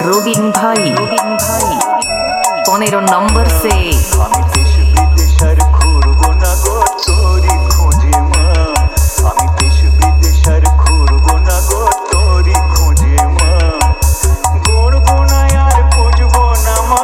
রবিন ভাই 15 নম্বর সে আমি দেশ বিদেশ আর ঘুরবো না গো তোরি খোঁজে মা। আমি দেশ বিদেশ আর ঘুরবো না গো তোরি খোঁজে মা। ঘুরবো না আর খুঁজবো না মা।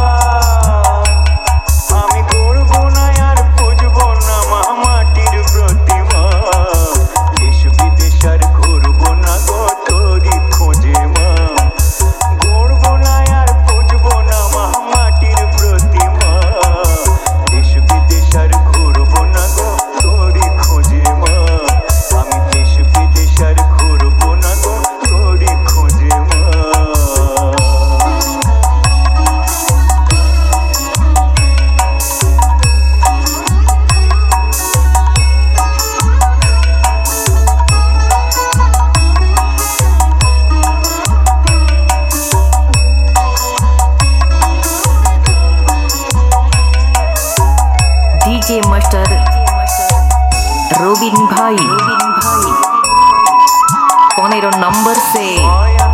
আমি ঘুরবো না আর খুঁজবো না মা মাটির প্রতিমা। দেশ বিদেশ আর ঘুরবো না গো তোরি খোঁজে মা। ঘুরবো না আর খুঁজবো না মা মাটির প্রতিমা। দেশ বিদেশ আর ঘুরবো না গো তোরি খোঁজে মা। আমি দেশ বিদেশ আর ঘুরবো না গো তোরি খোঁজে মা। ডিজে মাস্টার রবিন ভাই 15 নম্বর সে